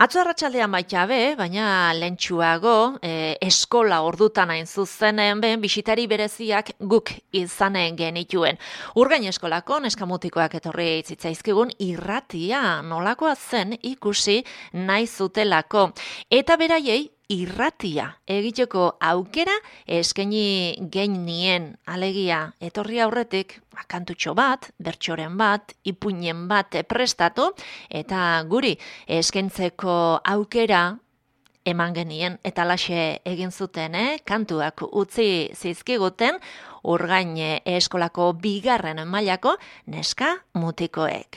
Atzo arratsaldean baita baina lentsuago eskola ordutan hain zuzenen bisitari bereziak guk izanen genituen. Urgain eskolako neskamutikoak etorri zitzaizkigun irratia nolakoa zen ikusi nahi zutelako. Eta beraiei irratia egiteko aukera eskaini genien, alegia etorri aurretik kantutxo bat, bertsoren bat, ipuinen bat prestatu eta guri eskaintzeko aukera eman genien eta alaxe egin zuten, kantuak utzi zizkiguten Urgain eskolako 2. mailako neska mutikoek.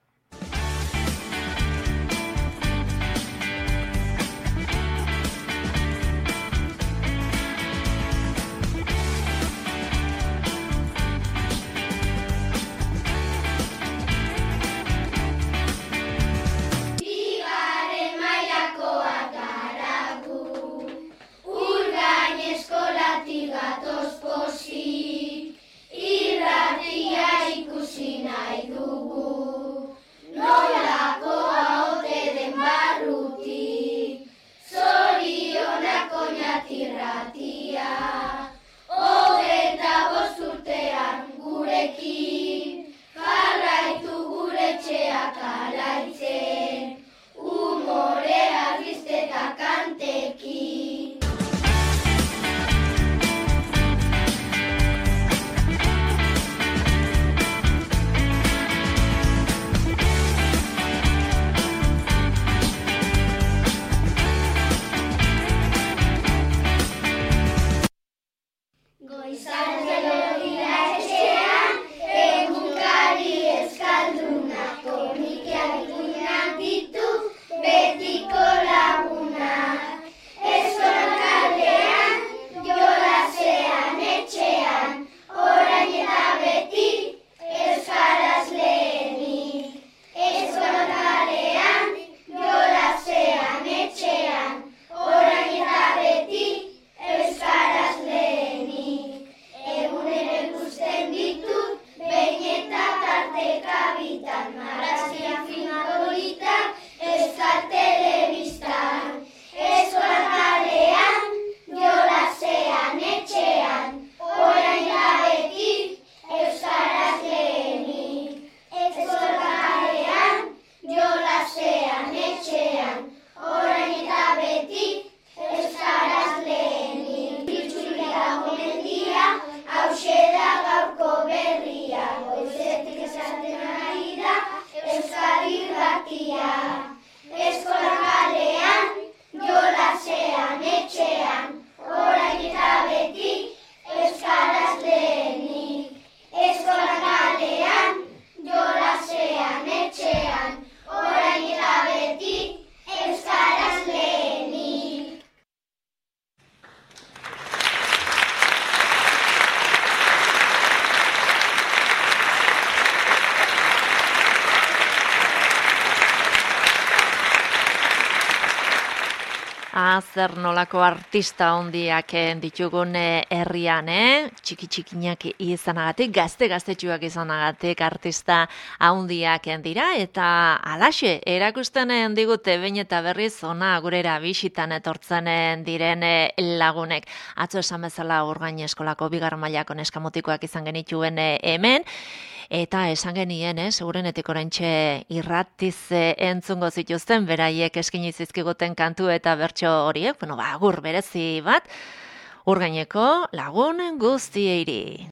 Zer nolako artista hondiak ditugun herrian, txiki-txikinak izanagatik, gazte-gaztetxuak izanagatik artista handiak dira, eta alaxe, erakusten digute behin eta berriz ona gurera bisitan etortzen diren lagunek. Atzo esan bezala Urgain eskolako 2. mailako neskamutikoak izan genituen hemen, eta esan genien, segurenetik oraintxe irratiz entzungo zituzten, beraiek eskaini zizkiguten kantu eta bertso horiek, agur berezi bat, Urgaineko lagun guztiei.